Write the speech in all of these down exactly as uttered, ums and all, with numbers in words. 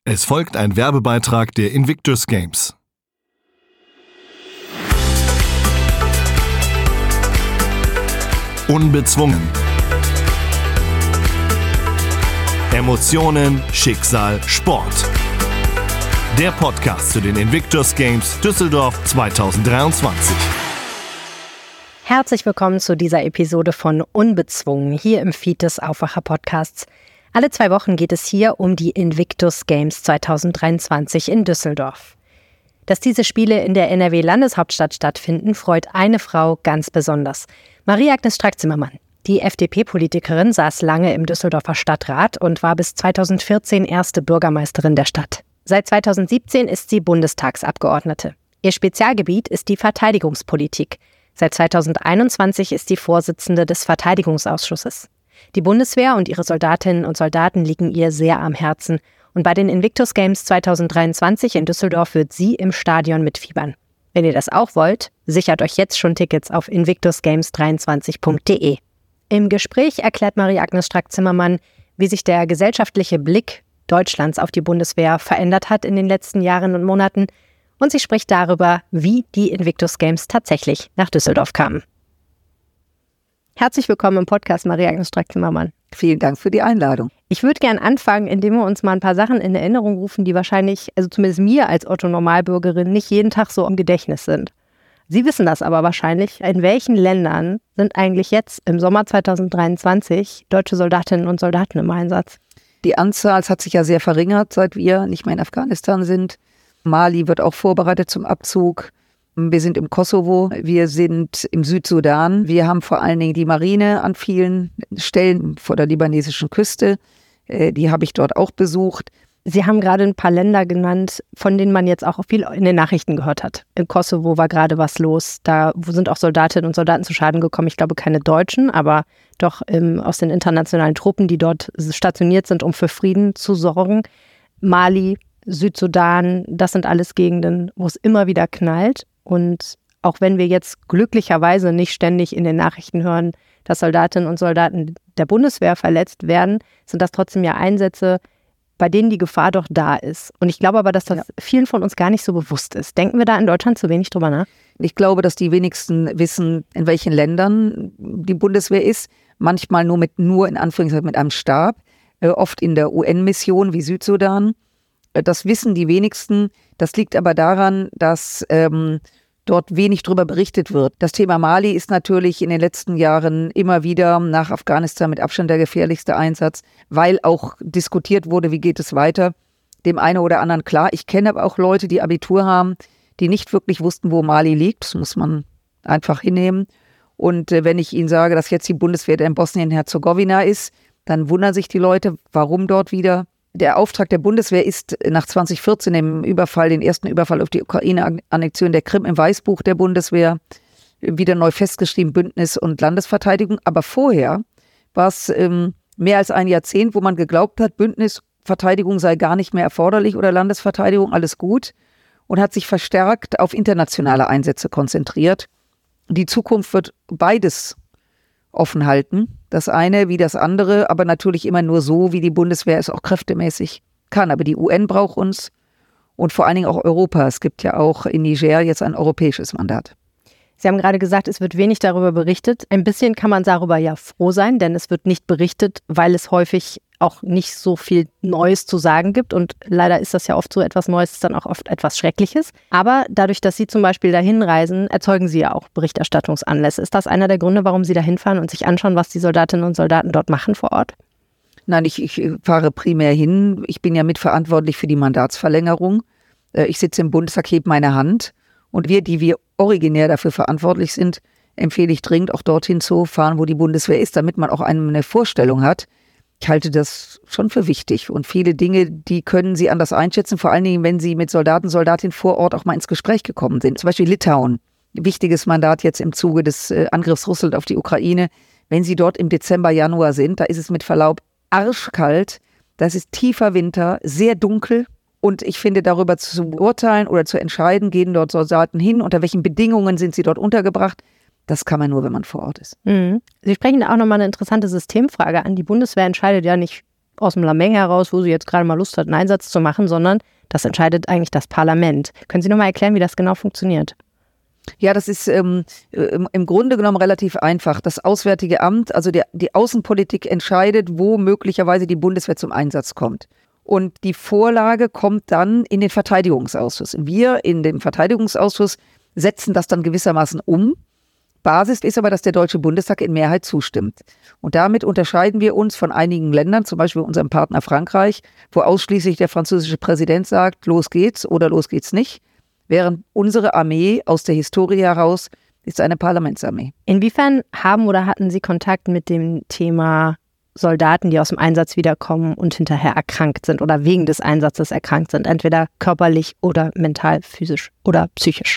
Es folgt ein Werbebeitrag der Invictus Games. Unbezwungen. Emotionen, Schicksal, Sport. Der Podcast zu den Invictus Games Düsseldorf zwanzig dreiundzwanzig. Herzlich willkommen zu dieser Episode von Unbezwungen hier im Feed des Aufwacher Podcasts. Alle zwei Wochen geht es hier um die Invictus Games zwanzig dreiundzwanzig in Düsseldorf. Dass diese Spiele in der N R W-Landeshauptstadt stattfinden, freut eine Frau ganz besonders. Marie-Agnes Strack-Zimmermann. Die F D P-Politikerin saß lange im Düsseldorfer Stadtrat und war bis zweitausendvierzehn erste Bürgermeisterin der Stadt. Seit zweitausendsiebzehn ist sie Bundestagsabgeordnete. Ihr Spezialgebiet ist die Verteidigungspolitik. Seit zweitausendeinundzwanzig ist sie Vorsitzende des Verteidigungsausschusses. Die Bundeswehr und ihre Soldatinnen und Soldaten liegen ihr sehr am Herzen. Und bei den Invictus Games zwanzig dreiundzwanzig in Düsseldorf wird sie im Stadion mitfiebern. Wenn ihr das auch wollt, sichert euch jetzt schon Tickets auf invictus games dreiundzwanzig punkt de. Im Gespräch erklärt Marie-Agnes Strack-Zimmermann, wie sich der gesellschaftliche Blick Deutschlands auf die Bundeswehr verändert hat in den letzten Jahren und Monaten. Und sie spricht darüber, wie die Invictus Games tatsächlich nach Düsseldorf kamen. Herzlich willkommen im Podcast, Marie-Agnes Strack-Zimmermann. Vielen Dank für die Einladung. Ich würde gerne anfangen, indem wir uns mal ein paar Sachen in Erinnerung rufen, die wahrscheinlich, also zumindest mir als Otto-Normalbürgerin, nicht jeden Tag so im Gedächtnis sind. Sie wissen das aber wahrscheinlich. In welchen Ländern sind eigentlich jetzt im Sommer zwanzig dreiundzwanzig deutsche Soldatinnen und Soldaten im Einsatz? Die Anzahl hat sich ja sehr verringert, seit wir nicht mehr in Afghanistan sind. Mali wird auch vorbereitet zum Abzug. Wir sind im Kosovo, wir sind im Südsudan. Wir haben vor allen Dingen die Marine an vielen Stellen vor der libanesischen Küste. Die habe ich dort auch besucht. Sie haben gerade ein paar Länder genannt, von denen man jetzt auch viel in den Nachrichten gehört hat. Im Kosovo war gerade was los. Da sind auch Soldatinnen und Soldaten zu Schaden gekommen. Ich glaube, keine Deutschen, aber doch ähm, aus den internationalen Truppen, die dort stationiert sind, um für Frieden zu sorgen. Mali, Südsudan, das sind alles Gegenden, wo es immer wieder knallt. Und auch wenn wir jetzt glücklicherweise nicht ständig in den Nachrichten hören, dass Soldatinnen und Soldaten der Bundeswehr verletzt werden, sind das trotzdem ja Einsätze, bei denen die Gefahr doch da ist. Und ich glaube aber, dass das ja. vielen von uns gar nicht so bewusst ist. Denken wir da in Deutschland zu wenig drüber nach? Ich glaube, dass die wenigsten wissen, in welchen Ländern die Bundeswehr ist. Manchmal nur mit, nur in Anführungszeichen mit einem Stab, äh, oft in der U N-Mission wie Südsudan. Das wissen die wenigsten. Das liegt aber daran, dass ähm, dort wenig drüber berichtet wird. Das Thema Mali ist natürlich in den letzten Jahren immer wieder nach Afghanistan mit Abstand der gefährlichste Einsatz, weil auch diskutiert wurde, wie geht es weiter. Dem einen oder anderen klar. Ich kenne aber auch Leute, die Abitur haben, die nicht wirklich wussten, wo Mali liegt. Das muss man einfach hinnehmen. Und äh, wenn ich Ihnen sage, dass jetzt die Bundeswehr in Bosnien-Herzegowina ist, dann wundern sich die Leute, warum dort wieder. Der Auftrag der Bundeswehr ist nach zwanzig vierzehn im Überfall, den ersten Überfall auf die Ukraine-Annexion der Krim im Weißbuch der Bundeswehr, wieder neu festgeschrieben, Bündnis und Landesverteidigung. Aber vorher war es ähm, mehr als ein Jahrzehnt, wo man geglaubt hat, Bündnisverteidigung sei gar nicht mehr erforderlich oder Landesverteidigung, alles gut. Und hat sich verstärkt auf internationale Einsätze konzentriert. Die Zukunft wird beides offen halten. Das eine wie das andere, aber natürlich immer nur so, wie die Bundeswehr es auch kräftemäßig kann. Aber die U N braucht uns und vor allen Dingen auch Europa. Es gibt ja auch in Niger jetzt ein europäisches Mandat. Sie haben gerade gesagt, es wird wenig darüber berichtet. Ein bisschen kann man darüber ja froh sein, denn es wird nicht berichtet, weil es häufig auch nicht so viel Neues zu sagen gibt. Und leider ist das ja oft so, etwas Neues ist dann auch oft etwas Schreckliches. Aber dadurch, dass Sie zum Beispiel dahin reisen, erzeugen Sie ja auch Berichterstattungsanlässe. Ist das einer der Gründe, warum Sie da hinfahren und sich anschauen, was die Soldatinnen und Soldaten dort machen vor Ort? Nein, ich, ich fahre primär hin. Ich bin ja mitverantwortlich für die Mandatsverlängerung. Ich sitze im Bundestag, hebe meine Hand. Und wir, die wir originär dafür verantwortlich sind, empfehle ich dringend auch dorthin zu fahren, wo die Bundeswehr ist, damit man auch eine Vorstellung hat. Ich halte das schon für wichtig und viele Dinge, die können Sie anders einschätzen, vor allen Dingen, wenn Sie mit Soldaten, Soldatinnen vor Ort auch mal ins Gespräch gekommen sind. Zum Beispiel Litauen, wichtiges Mandat jetzt im Zuge des äh, Angriffs Russland auf die Ukraine. Wenn Sie dort im Dezember, Januar sind, da ist es mit Verlaub arschkalt, das ist tiefer Winter, sehr dunkel. Und ich finde, darüber zu urteilen oder zu entscheiden, gehen dort Soldaten hin, unter welchen Bedingungen sind sie dort untergebracht, das kann man nur, wenn man vor Ort ist. Mhm. Sie sprechen da auch nochmal eine interessante Systemfrage an. Die Bundeswehr entscheidet ja nicht aus dem Lameng heraus, wo sie jetzt gerade mal Lust hat, einen Einsatz zu machen, sondern das entscheidet eigentlich das Parlament. Können Sie nochmal erklären, wie das genau funktioniert? Ja, das ist ähm, im Grunde genommen relativ einfach. Das Auswärtige Amt, also der, die Außenpolitik entscheidet, wo möglicherweise die Bundeswehr zum Einsatz kommt. Und die Vorlage kommt dann in den Verteidigungsausschuss. Wir in dem Verteidigungsausschuss setzen das dann gewissermaßen um. Basis ist aber, dass der Deutsche Bundestag in Mehrheit zustimmt. Und damit unterscheiden wir uns von einigen Ländern, zum Beispiel unserem Partner Frankreich, wo ausschließlich der französische Präsident sagt, los geht's oder los geht's nicht. Während unsere Armee aus der Historie heraus ist eine Parlamentsarmee. Inwiefern haben oder hatten Sie Kontakt mit dem Thema Soldaten, die aus dem Einsatz wiederkommen und hinterher erkrankt sind oder wegen des Einsatzes erkrankt sind, entweder körperlich oder mental, physisch oder psychisch?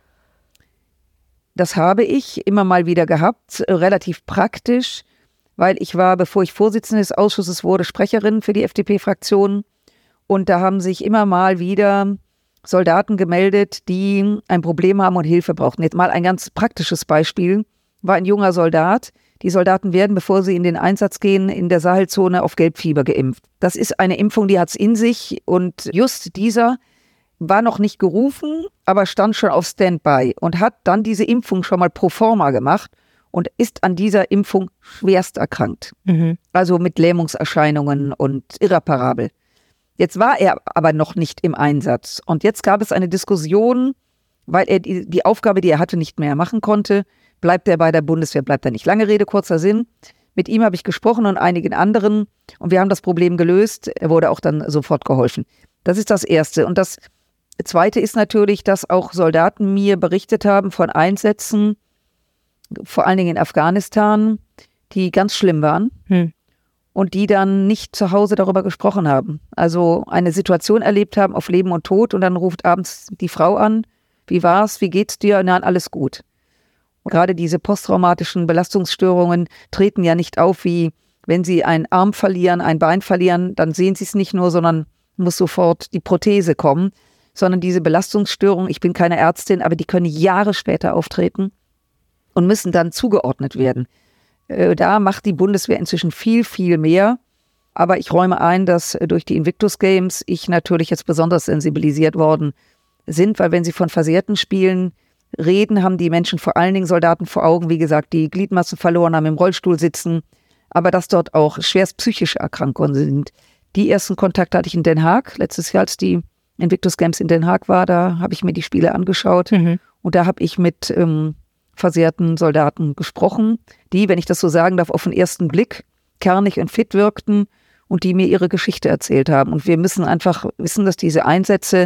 Das habe ich immer mal wieder gehabt, relativ praktisch, weil ich war, bevor ich Vorsitzende des Ausschusses wurde, Sprecherin für die F D P-Fraktion. Und da haben sich immer mal wieder Soldaten gemeldet, die ein Problem haben und Hilfe brauchten. Jetzt mal ein ganz praktisches Beispiel, war ein junger Soldat. Die Soldaten werden, bevor sie in den Einsatz gehen, in der Sahelzone auf Gelbfieber geimpft. Das ist eine Impfung, die hat es in sich und just dieser war noch nicht gerufen, aber stand schon auf Standby und hat dann diese Impfung schon mal pro forma gemacht und ist an dieser Impfung schwerst erkrankt. Mhm. Also mit Lähmungserscheinungen und irreparabel. Jetzt war er aber noch nicht im Einsatz und jetzt gab es eine Diskussion, weil er die, die Aufgabe, die er hatte, nicht mehr machen konnte. Bleibt er bei der Bundeswehr, bleibt er nicht. Lange Rede, kurzer Sinn. Mit ihm habe ich gesprochen und einigen anderen und wir haben das Problem gelöst. Er wurde auch dann sofort geholfen. Das ist das Erste. Und das Zweite ist natürlich, dass auch Soldaten mir berichtet haben von Einsätzen, vor allen Dingen in Afghanistan, die ganz schlimm waren hm. und die dann nicht zu Hause darüber gesprochen haben. Also eine Situation erlebt haben auf Leben und Tod und dann ruft abends die Frau an, wie war's, wie geht's dir? Nein, alles gut. Und gerade diese posttraumatischen Belastungsstörungen treten ja nicht auf, wie wenn sie einen Arm verlieren, ein Bein verlieren, dann sehen sie es nicht nur, sondern muss sofort die Prothese kommen. Sondern diese Belastungsstörungen, ich bin keine Ärztin, aber die können Jahre später auftreten und müssen dann zugeordnet werden. Da macht die Bundeswehr inzwischen viel, viel mehr. Aber ich räume ein, dass durch die Invictus Games ich natürlich jetzt besonders sensibilisiert worden sind, weil wenn sie von versehrten Spielen reden, haben die Menschen vor allen Dingen Soldaten vor Augen, wie gesagt, die Gliedmaßen verloren haben, im Rollstuhl sitzen, aber dass dort auch schwerst psychische Erkrankungen sind. Die ersten Kontakte hatte ich in Den Haag, letztes Jahr, als die Invictus Games in Den Haag war, da habe ich mir die Spiele angeschaut mhm. und da habe ich mit ähm, versehrten Soldaten gesprochen, die, wenn ich das so sagen darf, auf den ersten Blick kernig und fit wirkten und die mir ihre Geschichte erzählt haben. Und wir müssen einfach wissen, dass diese Einsätze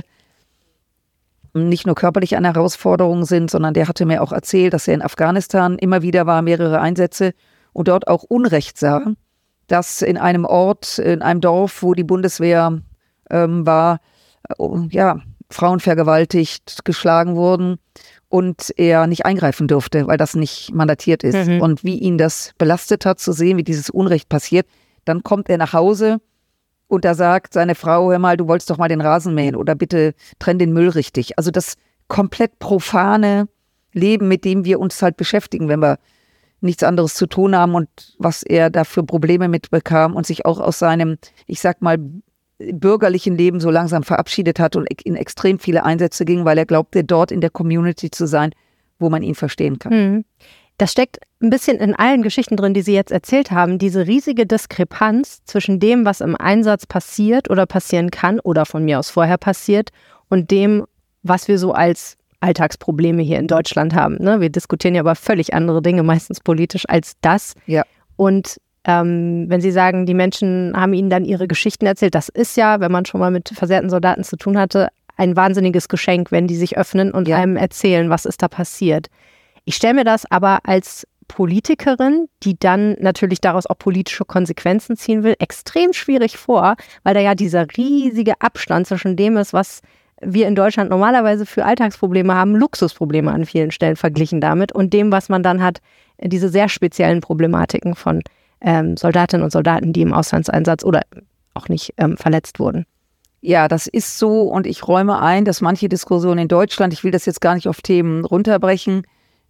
nicht nur körperlich eine Herausforderung sind, sondern der hatte mir auch erzählt, dass er in Afghanistan immer wieder war, mehrere Einsätze und dort auch Unrecht sah, dass in einem Ort, in einem Dorf, wo die Bundeswehr ähm, war, ja, Frauen vergewaltigt, geschlagen wurden und er nicht eingreifen durfte, weil das nicht mandatiert ist. Mhm. Und wie ihn das belastet hat, zu sehen, wie dieses Unrecht passiert, dann kommt er nach Hause und da sagt seine Frau, hör mal, du wolltest doch mal den Rasen mähen oder bitte trenn den Müll richtig. Also das komplett profane Leben, mit dem wir uns halt beschäftigen, wenn wir nichts anderes zu tun haben und was er da für Probleme mitbekam und sich auch aus seinem, ich sag mal, bürgerlichen Leben so langsam verabschiedet hat und in extrem viele Einsätze ging, weil er glaubte, dort in der Community zu sein, wo man ihn verstehen kann. Das steckt ein bisschen in allen Geschichten drin, die Sie jetzt erzählt haben, diese riesige Diskrepanz zwischen dem, was im Einsatz passiert oder passieren kann oder von mir aus vorher passiert und dem, was wir so als Alltagsprobleme hier in Deutschland haben. Ne? Wir diskutieren ja über völlig andere Dinge, meistens politisch, als das. Ja. Und Ähm, wenn Sie sagen, die Menschen haben Ihnen dann ihre Geschichten erzählt, das ist ja, wenn man schon mal mit versehrten Soldaten zu tun hatte, ein wahnsinniges Geschenk, wenn die sich öffnen und ja. einem erzählen, was ist da passiert. Ich stelle mir das aber als Politikerin, die dann natürlich daraus auch politische Konsequenzen ziehen will, extrem schwierig vor, weil da ja dieser riesige Abstand zwischen dem ist, was wir in Deutschland normalerweise für Alltagsprobleme haben, Luxusprobleme an vielen Stellen verglichen damit und dem, was man dann hat, diese sehr speziellen Problematiken von Ähm, Soldatinnen und Soldaten, die im Auslandseinsatz oder auch nicht ähm, verletzt wurden. Ja, das ist so und ich räume ein, dass manche Diskussionen in Deutschland, ich will das jetzt gar nicht auf Themen runterbrechen,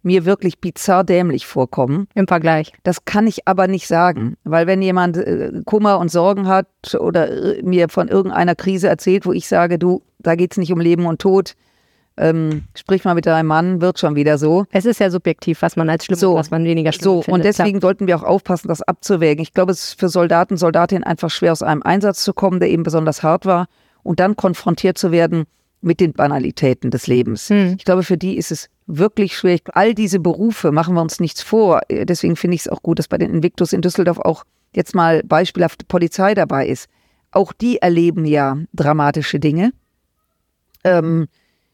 mir wirklich bizarr dämlich vorkommen. Im Vergleich. Das kann ich aber nicht sagen, weil wenn jemand äh, Kummer und Sorgen hat oder äh, mir von irgendeiner Krise erzählt, wo ich sage, du, da geht's nicht um Leben und Tod, ähm, sprich mal mit deinem Mann, wird schon wieder so. Es ist ja subjektiv, was man als schlimm so, und was man weniger schlimm so, findet. Und deswegen klar. sollten wir auch aufpassen, das abzuwägen. Ich glaube, es ist für Soldaten, Soldatinnen einfach schwer, aus einem Einsatz zu kommen, der eben besonders hart war und dann konfrontiert zu werden mit den Banalitäten des Lebens. Hm. Ich glaube, für die ist es wirklich schwer. All diese Berufe, machen wir uns nichts vor. Deswegen finde ich es auch gut, dass bei den Invictus in Düsseldorf auch jetzt mal beispielhaft Polizei dabei ist. Auch die erleben ja dramatische Dinge. Ähm,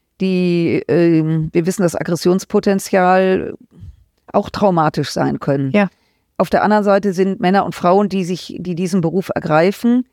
die, äh, wir wissen, dass Aggressionspotenzial auch traumatisch sein können. Ja. Auf der anderen Seite sind Männer und Frauen, die sich, die diesen Beruf ergreifen.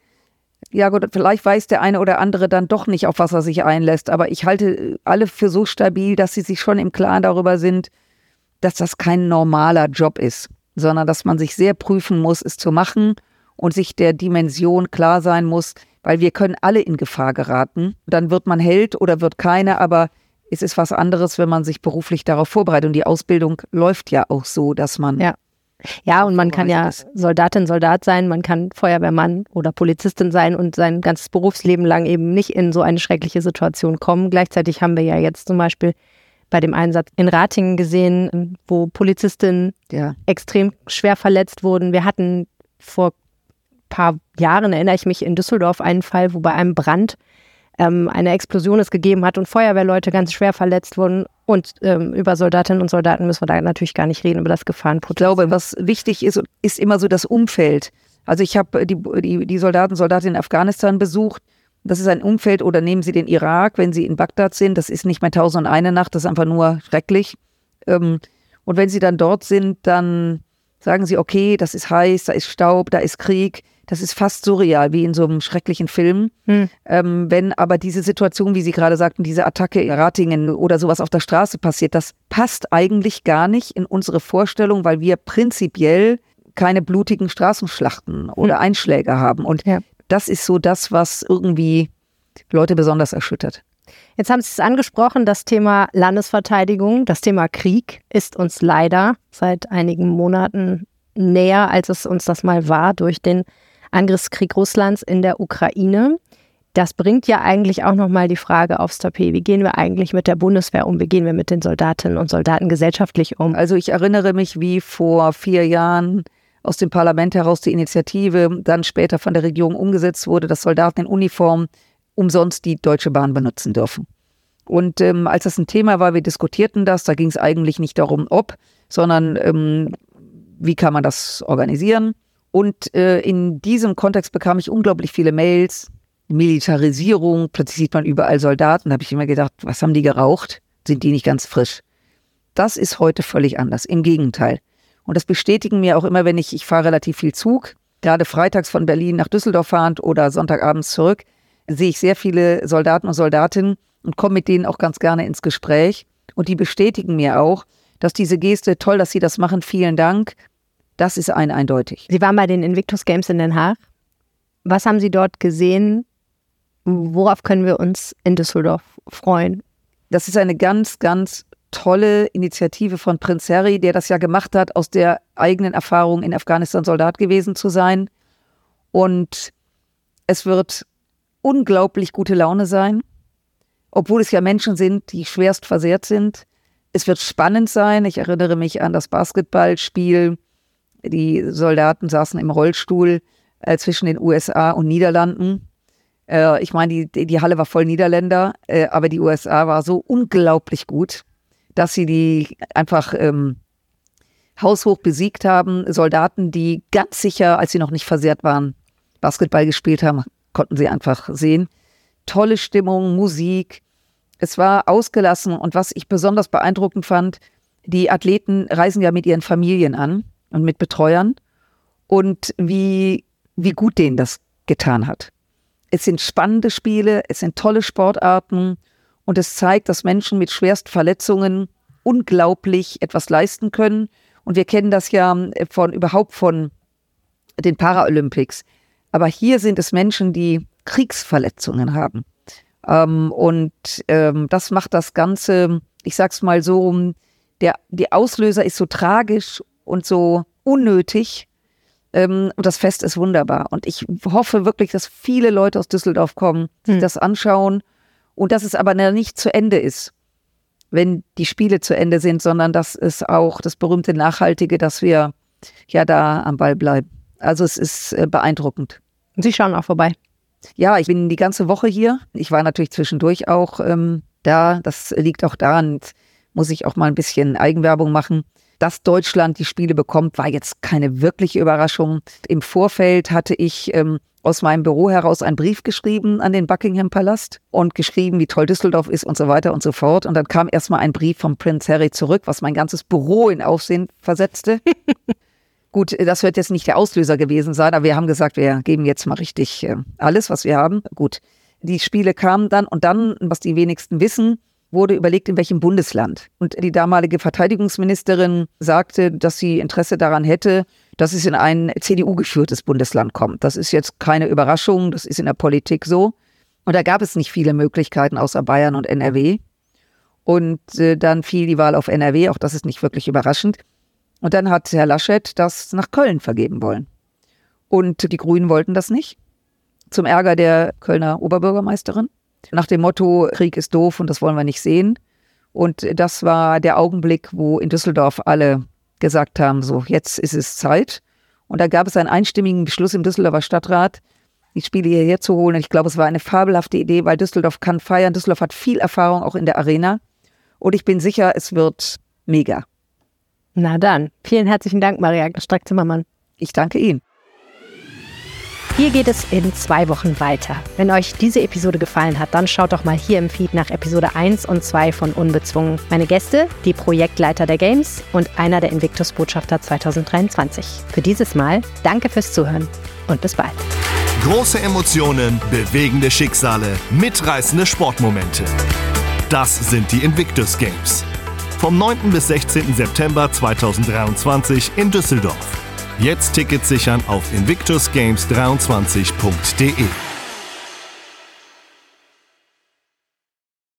Ja gut, vielleicht weiß der eine oder andere dann doch nicht, auf was er sich einlässt, aber ich halte alle für so stabil, dass sie sich schon im Klaren darüber sind, dass das kein normaler Job ist, sondern dass man sich sehr prüfen muss, es zu machen und sich der Dimension klar sein muss, weil wir können alle in Gefahr geraten. Dann wird man Held oder wird keiner, aber es ist was anderes, wenn man sich beruflich darauf vorbereitet und die Ausbildung läuft ja auch so, dass man... Ja. Ja, und man kann ja Soldatin, Soldat sein, man kann Feuerwehrmann oder Polizistin sein und sein ganzes Berufsleben lang eben nicht in so eine schreckliche Situation kommen. Gleichzeitig haben wir ja jetzt zum Beispiel bei dem Einsatz in Ratingen gesehen, wo Polizistinnen ja. extrem schwer verletzt wurden. Wir hatten vor ein paar Jahren, erinnere ich mich, in Düsseldorf einen Fall, wo bei einem Brand ähm, eine Explosion es gegeben hat und Feuerwehrleute ganz schwer verletzt wurden. Und ähm, über Soldatinnen und Soldaten müssen wir da natürlich gar nicht reden, über das Gefahrenpotenzial. Ich glaube, was wichtig ist, ist immer so das Umfeld. Also ich habe die, die, die Soldaten und Soldatinnen in Afghanistan besucht. Das ist ein Umfeld, oder nehmen Sie den Irak, wenn Sie in Bagdad sind. Das ist nicht mehr tausend und eine Nacht, das ist einfach nur schrecklich. Ähm, und wenn Sie dann dort sind, dann sagen Sie, okay, das ist heiß, da ist Staub, da ist Krieg. Das ist fast surreal, wie in so einem schrecklichen Film. Hm. Ähm, wenn aber diese Situation, wie Sie gerade sagten, diese Attacke in Ratingen oder sowas auf der Straße passiert, das passt eigentlich gar nicht in unsere Vorstellung, weil wir prinzipiell keine blutigen Straßenschlachten oder hm. Einschläge haben. Und ja. das ist so das, was irgendwie Leute besonders erschüttert. Jetzt haben Sie es angesprochen, das Thema Landesverteidigung, das Thema Krieg ist uns leider seit einigen Monaten näher, als es uns das mal war, durch den Angriffskrieg Russlands in der Ukraine. Das bringt ja eigentlich auch nochmal die Frage aufs Tapet. Wie gehen wir eigentlich mit der Bundeswehr um? Wie gehen wir mit den Soldatinnen und Soldaten gesellschaftlich um? Also ich erinnere mich, wie vor vier Jahren aus dem Parlament heraus die Initiative dann später von der Regierung umgesetzt wurde, dass Soldaten in Uniform umsonst die Deutsche Bahn benutzen dürfen. Und ähm, als das ein Thema war, wir diskutierten das, da ging es eigentlich nicht darum, ob, sondern ähm, wie kann man das organisieren. Und äh, in diesem Kontext bekam ich unglaublich viele Mails, Militarisierung, plötzlich sieht man überall Soldaten. Da habe ich immer gedacht, was haben die geraucht? Sind die nicht ganz frisch? Das ist heute völlig anders, im Gegenteil. Und das bestätigen mir auch immer, wenn ich, ich fahre relativ viel Zug, gerade freitags von Berlin nach Düsseldorf fahrend oder Sonntagabends zurück, sehe ich sehr viele Soldaten und Soldatinnen und komme mit denen auch ganz gerne ins Gespräch. Und die bestätigen mir auch, dass diese Geste, toll, dass Sie das machen, vielen Dank, das ist ein eindeutig. Sie waren bei den Invictus Games in Den Haag. Was haben Sie dort gesehen? Worauf können wir uns in Düsseldorf freuen? Das ist eine ganz, ganz tolle Initiative von Prinz Harry, der das ja gemacht hat, aus der eigenen Erfahrung in Afghanistan Soldat gewesen zu sein. Und es wird unglaublich gute Laune sein, obwohl es ja Menschen sind, die schwerst versehrt sind. Es wird spannend sein. Ich erinnere mich an das Basketballspiel. Die Soldaten saßen im Rollstuhl äh, zwischen den U S A und Niederlanden. Äh, ich meine, die, die Halle war voll Niederländer, äh, aber die U S A war so unglaublich gut, dass sie die einfach ähm, haushoch besiegt haben. Soldaten, die ganz sicher, als sie noch nicht versehrt waren, Basketball gespielt haben, konnten sie einfach sehen. Tolle Stimmung, Musik. Es war ausgelassen und was ich besonders beeindruckend fand, die Athleten reisen ja mit ihren Familien an und mit Betreuern und wie, wie gut denen das getan hat. Es sind spannende Spiele, es sind tolle Sportarten und es zeigt, dass Menschen mit Schwerstverletzungen unglaublich etwas leisten können. Und wir kennen das ja von überhaupt von den Paralympics. Aber hier sind es Menschen, die Kriegsverletzungen haben. Ähm, und ähm, das macht das Ganze, ich sag's mal so, der, die Auslöser ist so tragisch und so unnötig. Ähm, und das Fest ist wunderbar. Und ich hoffe wirklich, dass viele Leute aus Düsseldorf kommen, sich hm. das anschauen und dass es aber nicht zu Ende ist, wenn die Spiele zu Ende sind, sondern dass es auch das berühmte Nachhaltige, dass wir ja da am Ball bleiben. Also es ist äh, beeindruckend. Und Sie schauen auch vorbei? Ja, ich bin die ganze Woche hier. Ich war natürlich zwischendurch auch ähm, da. Das liegt auch daran, muss ich auch mal ein bisschen Eigenwerbung machen. Dass Deutschland die Spiele bekommt, war jetzt keine wirkliche Überraschung. Im Vorfeld hatte ich ähm, aus meinem Büro heraus einen Brief geschrieben an den Buckingham Palast und geschrieben, wie toll Düsseldorf ist und so weiter und so fort. Und dann kam erstmal ein Brief von Prinz Harry zurück, was mein ganzes Büro in Aufsehen versetzte. Gut, das wird jetzt nicht der Auslöser gewesen sein, aber wir haben gesagt, wir geben jetzt mal richtig äh, alles, was wir haben. Gut, die Spiele kamen dann und dann, was die wenigsten wissen, wurde überlegt, in welchem Bundesland. Und die damalige Verteidigungsministerin sagte, dass sie Interesse daran hätte, dass es in ein C D U-geführtes Bundesland kommt. Das ist jetzt keine Überraschung, das ist in der Politik so. Und da gab es nicht viele Möglichkeiten außer Bayern und N R W. Und äh, dann fiel die Wahl auf N R W, auch das ist nicht wirklich überraschend. Und dann hat Herr Laschet das nach Köln vergeben wollen. Und die Grünen wollten das nicht, zum Ärger der Kölner Oberbürgermeisterin. Nach dem Motto, Krieg ist doof und das wollen wir nicht sehen. Und das war der Augenblick, wo in Düsseldorf alle gesagt haben, so jetzt ist es Zeit. Und da gab es einen einstimmigen Beschluss im Düsseldorfer Stadtrat, die Spiele hierher zu holen. Und ich glaube, es war eine fabelhafte Idee, weil Düsseldorf kann feiern. Düsseldorf hat viel Erfahrung auch in der Arena. Und ich bin sicher, es wird mega. Na dann, vielen herzlichen Dank, Marie-Agnes Strack-Zimmermann. Ich danke Ihnen. Hier geht es in zwei Wochen weiter. Wenn euch diese Episode gefallen hat, dann schaut doch mal hier im Feed nach Episode eins und zwei von Unbezwungen. Meine Gäste, die Projektleiter der Games und einer der Invictus-Botschafter zwanzig dreiundzwanzig. Für dieses Mal danke fürs Zuhören und bis bald. Große Emotionen, bewegende Schicksale, mitreißende Sportmomente. Das sind die Invictus Games. Vom neunten bis sechzehnten September zweitausenddreiundzwanzig in Düsseldorf. Jetzt Tickets sichern auf invictus games dreiundzwanzig punkt de.